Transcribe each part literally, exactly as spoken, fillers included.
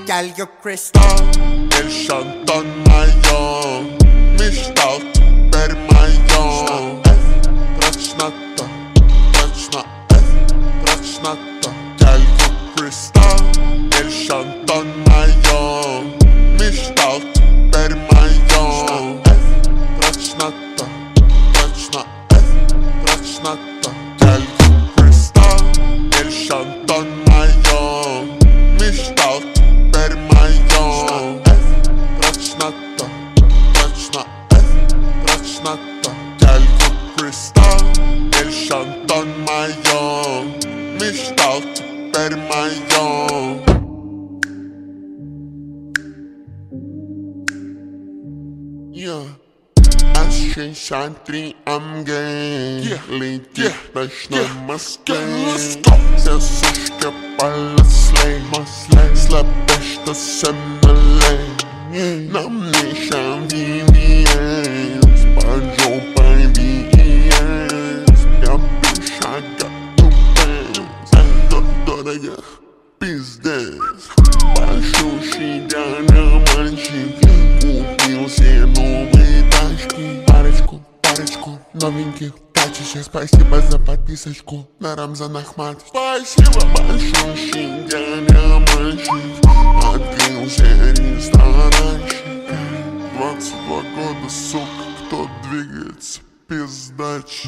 Gel gök kristal. El Shantan mają Myślał Bermają Trać na to, trać na F, trać na to. Gel gök kristal. El Shantan mają Myślał Bermają Trać na to, trać na F, trać na to. Gel gök kristal. El Shantan mają Myślał Bermają Trać na to, trać na F, trać na to. Gel gök kristal. El Shantan mają Myślał Bermają. Yeah. Ascensantri am gay. Yeah. Lady yeah. Dash yeah. Na let's go. Sessushka pala slay. Maslay. Slapeš to semmelay. Nam nešam V V S. Pažou paj V S. Ja pišaga tu pens. Do dodega pizdes. Pašuši dana manšik. Kupil se новые тачки. Парочку, парочку новеньких тачек. Спасибо за подписочку на Рамзан Ахмат. Спасибо большое, дядя мальчик. Открылся ресторанчик. Двадцать два года, сука, кто двигается, пиздач.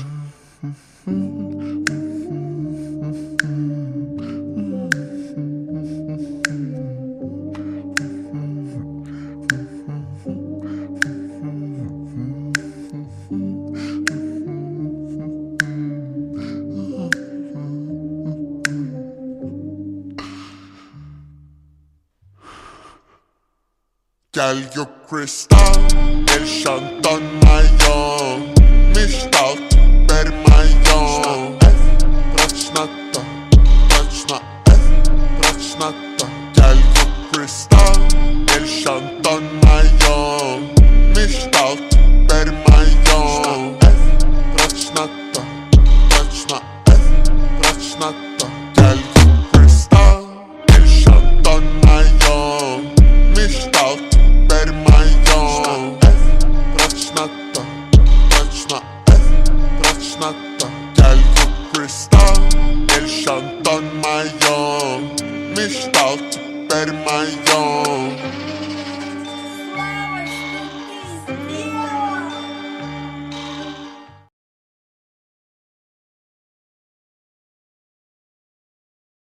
Gel gök kristal. El Shantan mają